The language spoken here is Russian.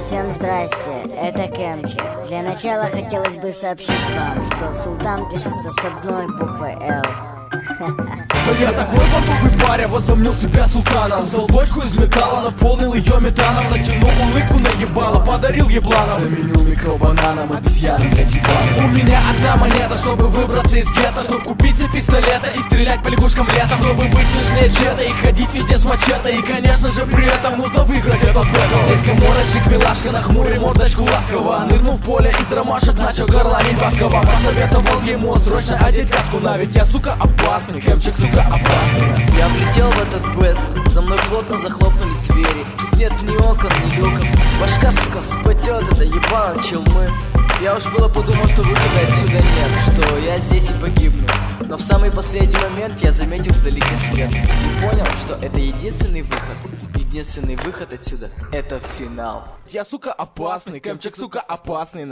Всем здрасте, это Кэмчик. Для начала хотелось бы сообщить вам, что Султан пишется с одной буквой «Л». Я такой понтовый паря, возомнил себя султаном. Взял бочку из металла, наполнил ее метаном, натянул улыбку на ебало, подарил ебланом. Заменил микробананом, обезьяном для ебаном. У меня одна монета, чтобы выбраться из гетто, чтоб купить себе пистолета и стрелять по лягушкам летом, чтобы быть смешнее Джета и ходить везде с мачете. И конечно же при этом нужно выиграть этот бэтл. Здесь коморочек, милашка, нахмурил мордочку ласково, нырнул в поле из ромашек, начал горланить басково. Посоветовал ему срочно одеть каску, на ведь я, сука, опасный. Кэмчик, сука, опасный. Я влетел в этот бэтл, за мной плотно захлопнулись двери. Тут нет ни окон, ни люков. Башка, сука, вспотела, это ебало челмы. Я уж было подумал, что выхода отсюда нет, что я здесь и погибну. Но в самый последний момент я заметил вдалеке свет и понял, что это единственный выход. Единственный выход отсюда — это финал. Я, сука, опасный. Кэмчик, сука, опасный.